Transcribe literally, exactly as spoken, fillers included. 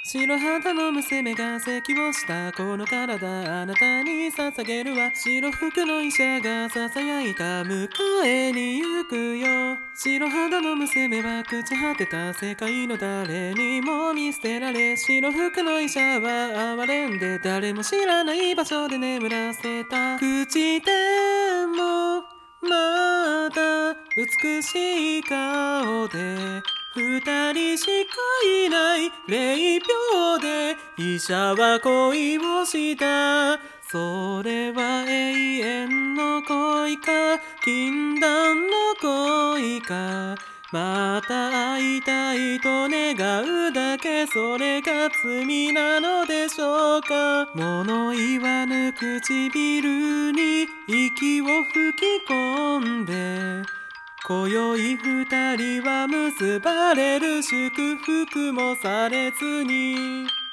白肌の娘が咳をしたこの体あなたに捧げるわ。白服の医者が囁いた迎えに行くよ。白肌の娘は朽ち果てた世界の誰にも見捨てられ、白服の医者は哀れんで誰も知らない場所で眠らせた。朽ちてもまた美しい顔で二人しかいない零秒で医者は恋をした。それは永遠の恋か禁断の恋か、また会いたいと願うだけ、それが罪なのでしょうか。物言わぬ唇に息を吹き込んで今宵二人は結ばれる、祝福もされずに